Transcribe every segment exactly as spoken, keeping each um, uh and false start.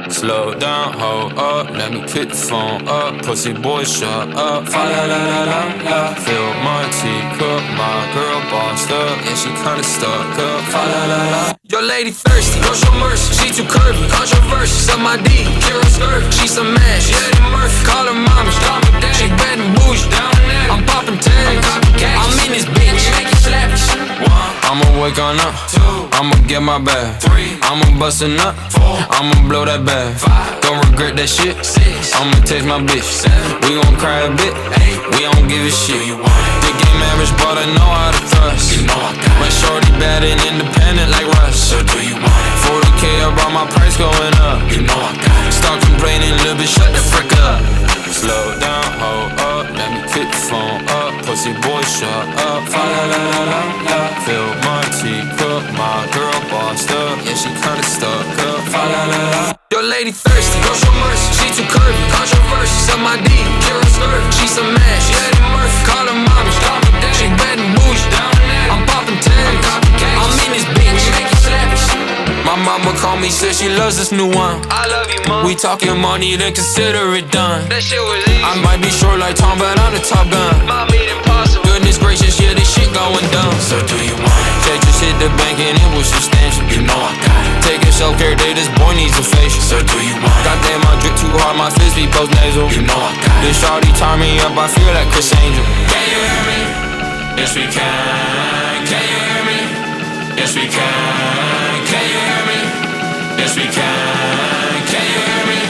Slow down, hold up, let me pick the phone up. Pussy boy, shut up. Fa la la la la la. Fill my teacup, my girl bossed up. Yeah, she kinda stuck up. Fa la la la. Your lady thirsty, no show mercy. She too curvy, controversy. Suck my D, Kira skirt. She some mash, yeah, Eddie Murphy. Call her mama, call me dad. She bad and bougie, down there. I'm popping tags, I'm in this bitch. I'ma wake on up, I'ma get my bag, I'ma bust a nut, I'ma blow that bag. Don't regret that shit, I'ma text my bitch. We gon' cry a bit, we don't give a shit. Big game average, but I know how to thrust. My shorty bad and independent like Russ. So do you want it? forty K about my price going up. You know I got it. Stop complaining, little bitch, shut the frick up. Slow down, hold up, let me pick the phone up. Pussy boy, shut up. Fa la la la la la. Fill my teacup, my girl bossed up. Yeah, she kinda stuck up. Fa la la la. Your lady thirsty, no show mercy. She too curvy, controversy. Suck my D, Kira skirt. She some mash, yeah, Eddie Murphy. Call her mama, call me dad. She bad and bougie, down there. I'm popping tags, I'm in this bitch. My mama called me, said she loves this new one. I love you, mom. We talking money, then consider it done. That shit was easy. I might be short like Tom, but I'm the Top Gun. Mom made impossible. Goodness gracious, yeah, this shit going dumb. So do you want it? Check just hit the bank and it was substantial. You know I got it. Taking self-care day, this boy needs a facial. So do you want it? Goddamn, I drip too hard, my fist be post nasal. You know I got it. This shawty tie me up, I feel like Chris Angel. Can you hear me? Yes we can. Can you hear me? Yes we can. Can you hear me? Yes we can, can you hear me?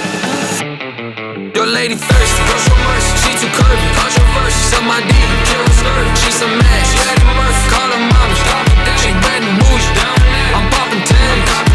Your lady thirsty, no show mercy. She too curvy, controversy. Suck my D, Kira skirt. She some mash, yeah, Eddie Murphy. Call her mama, call me dad. She bad and bougie, down there. I'm popping tags,